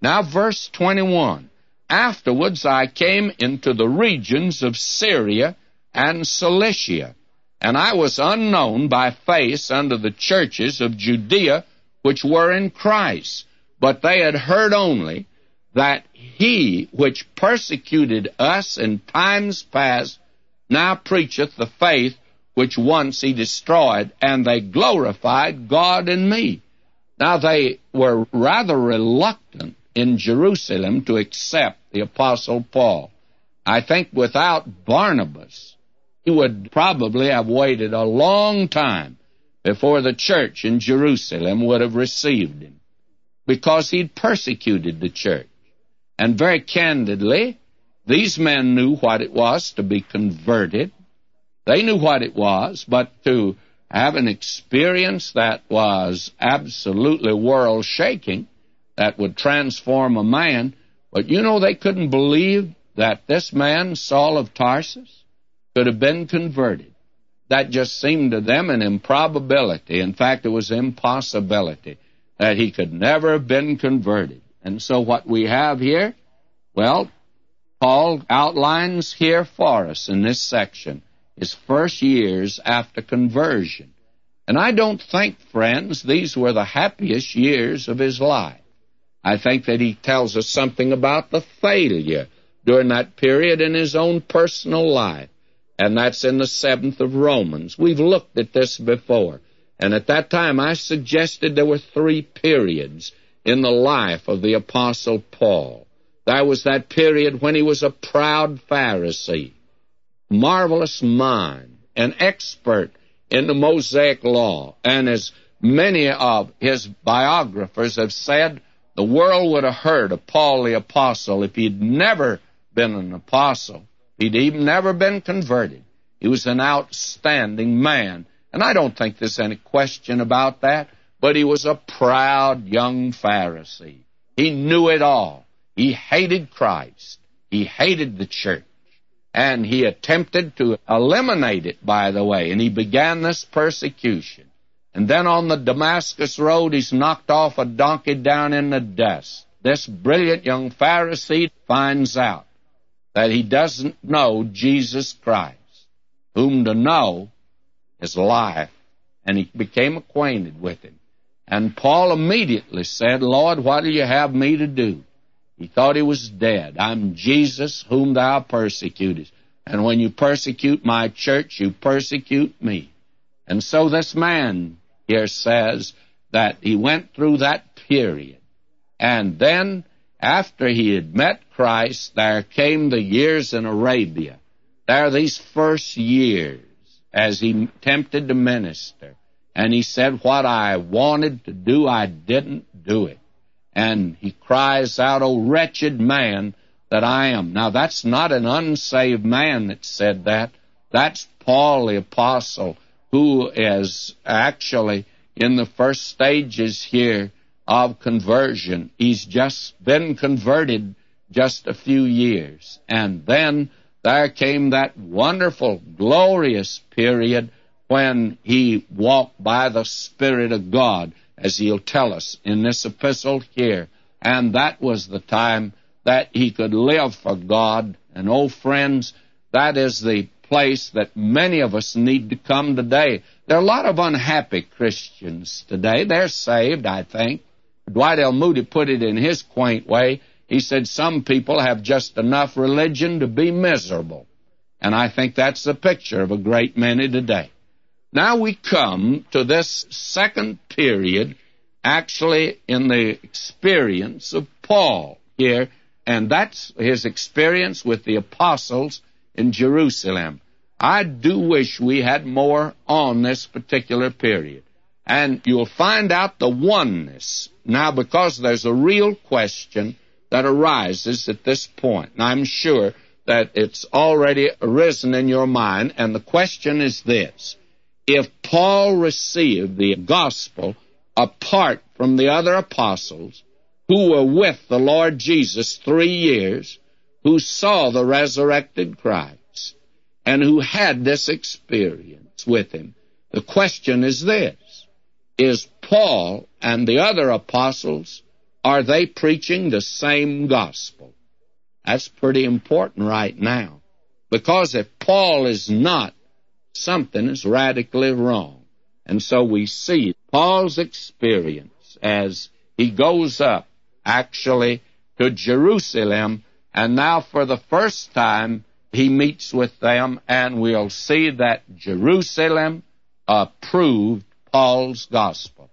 Now, verse 21. Afterwards I came into the regions of Syria and Cilicia, and I was unknown by face unto the churches of Judea which were in Christ. But they had heard only that he which persecuted us in times past now preacheth the faith which once he destroyed, and they glorified God in me. Now they were rather reluctant in Jerusalem to accept the Apostle Paul. I think without Barnabas, he would probably have waited a long time before the church in Jerusalem would have received him, because he'd persecuted the church. And very candidly, these men knew what it was to be converted. They knew what it was, but to have an experience that was absolutely world-shaking, that would transform a man. But you know, they couldn't believe that this man, Saul of Tarsus, could have been converted. That just seemed to them an improbability. In fact, it was impossibility that he could never have been converted. And so what we have here, well, Paul outlines here for us in this section his first years after conversion. And I don't think, friends, these were the happiest years of his life. I think that he tells us something about the failure during that period in his own personal life, and that's in the 7th of Romans. We've looked at this before, and at that time I suggested there were 3 periods in the life of the Apostle Paul. There was that period when he was a proud Pharisee, marvelous mind, an expert in the Mosaic law, and as many of his biographers have said, the world would have heard of Paul the Apostle if he'd never been an apostle. He'd even never been converted. He was an outstanding man, and I don't think there's any question about that, but he was a proud young Pharisee. He knew it all. He hated Christ. He hated the church. And he attempted to eliminate it, by the way, and he began this persecution. And then on the Damascus road, he's knocked off a donkey down in the dust. This brilliant young Pharisee finds out that he doesn't know Jesus Christ, whom to know is life. And he became acquainted with him. And Paul immediately said, Lord, what do you have me to do? He thought he was dead. I'm Jesus whom thou persecutest. And when you persecute my church, you persecute me. And so this man here says that he went through that period. And then, after he had met Christ, there came the years in Arabia. There are these first years as he attempted to minister. And he said, what I wanted to do, I didn't do it. And he cries out, O wretched man that I am. Now, that's not an unsaved man that said that. That's Paul the Apostle, who is actually in the first stages here of conversion. He's just been converted just a few years. And then there came that wonderful, glorious period when he walked by the Spirit of God, as he'll tell us in this epistle here. And that was the time that he could live for God. And, oh, friends, that is the place that many of us need to come today. There are a lot of unhappy Christians today. They're saved, I think. Dwight L. Moody put it in his quaint way. He said, some people have just enough religion to be miserable. And I think that's the picture of a great many today. Now we come to this second period, actually in the experience of Paul here, and that's his experience with the apostles in Jerusalem. I do wish we had more on this particular period. And you'll find out the oneness. Now, because there's a real question that arises at this point, and I'm sure that it's already arisen in your mind, and the question is this. If Paul received the gospel apart from the other apostles who were with the Lord Jesus 3 years, who saw the resurrected Christ, and who had this experience with him, the question is this. Is Paul and the other apostles Are they preaching the same gospel? That's pretty important right now. Because if Paul is not, something is radically wrong. And so we see Paul's experience as he goes up, actually, to Jerusalem, and now for the first time he meets with them, and we'll see that Jerusalem approved Paul's gospel.